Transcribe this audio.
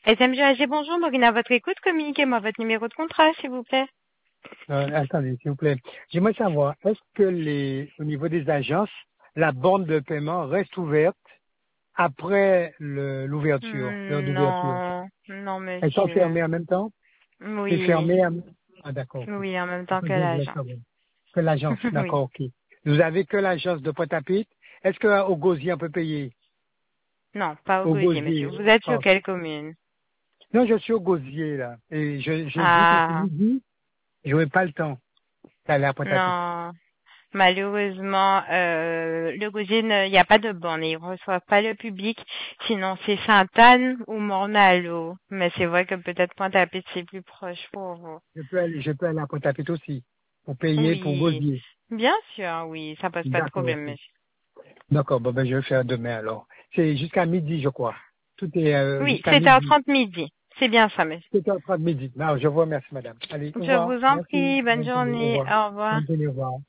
SMGAG, bonjour, Maureen à votre écoute, communiquez-moi votre numéro de contrat, s'il vous plaît. Attendez, s'il vous plaît. J'aimerais savoir, est-ce que au niveau des agences, la borne de paiement reste ouverte après l'ouverture, l'heure d'ouverture? Non, non, Elles sont monsieur. fermées en même temps? C'est Oui, fermé Ah, d'accord, ok. oui, en même C'est temps ça que que je voulais l'agent. savoir. Que l'agence, Oui. d'accord, ok. Vous avez que l'agence de Pointe-à-Pitre. Est-ce qu'au Gosier, on peut payer? Non, pas au Au gosier, monsieur. Vous Gosier. êtes sur Oh. quelle commune? Non, je suis au Gosier, là. Et j'ai dit que c'est Ah, midi, j'aurais pas le temps d'aller à Pointe-à-Pitre. non. Malheureusement, le gosier, il n'y a pas de borne. Ils ne reçoivent pas le public. Sinon, c'est Sainte-Anne ou Morne-à-l'Eau. Mais c'est vrai que peut-être Pointe-à-Pitre, c'est plus proche pour vous. Je peux aller à Pointe-à-Pitre aussi. Pour payer pour Oui, Gosier. bien sûr, oui, ça pose pas de D'accord, problème, ok. monsieur. D'accord, bon, ben, je vais faire demain alors. C'est jusqu'à midi, je crois. Tout est Oui, jusqu'à midi. 7h30 midi. C'est bien ça, monsieur. 7h30 midi. Non, je vous remercie, madame. Allez, au Je revoir. vous en Merci. prie, bonne Bonne journée. Au journée, revoir. au revoir. Bonne journée, au revoir.